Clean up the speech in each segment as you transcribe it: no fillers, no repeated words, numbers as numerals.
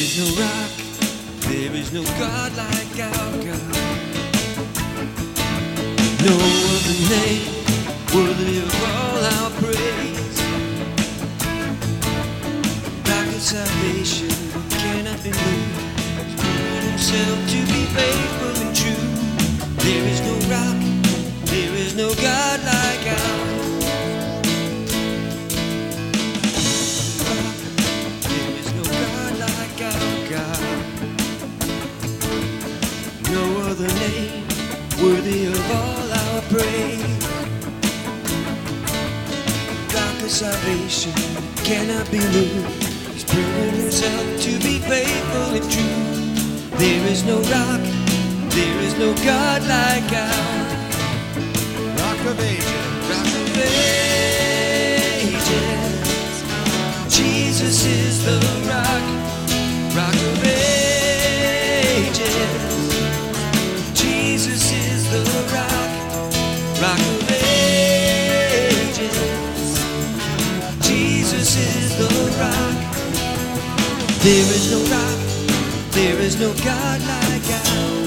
is no rock, there is no God like our God. No other name worthy of all our praise. Rock of salvation cannot be moved. He's proven himself to be faithful and true. There is no rock, there is no God like our God. The name worthy of all our praise. Rock of salvation cannot be moved. He's proven himself to be faithful and true. There is no rock, there is no God like our Rock of Ages. Rock of Ages. Jesus is the rock. Rock of Ages. Jesus is the rock, rock of ages. Jesus is the rock. There is no rock, there is no God like ours.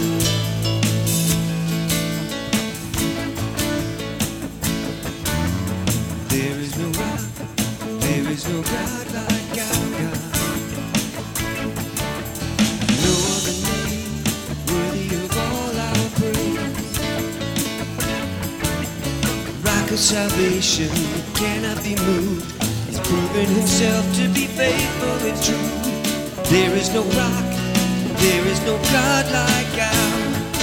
There is no rock, there is no God like our God. No other name worthy of all our praise. Rock of salvation cannot be moved. He's proven himself to be faithful and true. There is no rock, there is no God like our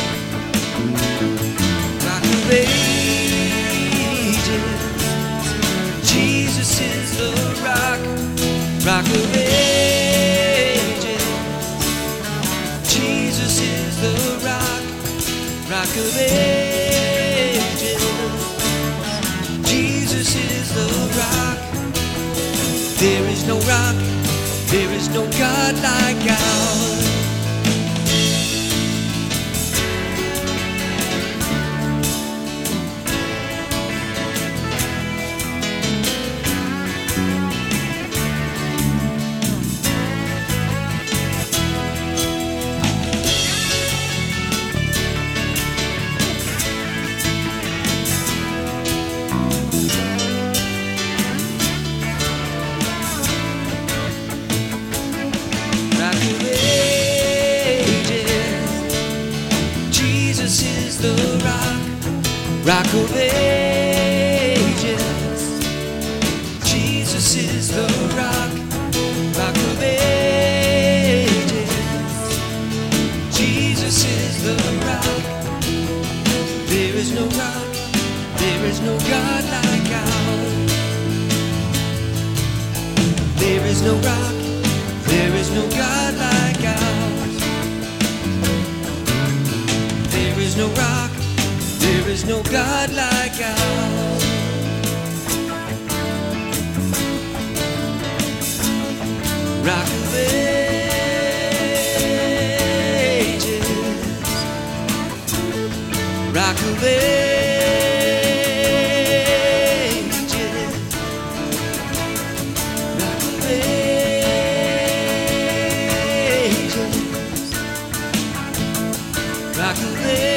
Rock of ages. Jesus is the rock, rock of ages. Jesus is the rock, rock of ages. Jesus is the rock. There is no rock, there is no God like ours. Rock of ages. Jesus is the rock, rock of ages. Jesus is the rock. There is no rock, there is no God like ours. There is no rock, there is no God like ours. There is no rock, there is no God like ours. Rock of ages. Rock of ages. Rock of ages. Rock of ages.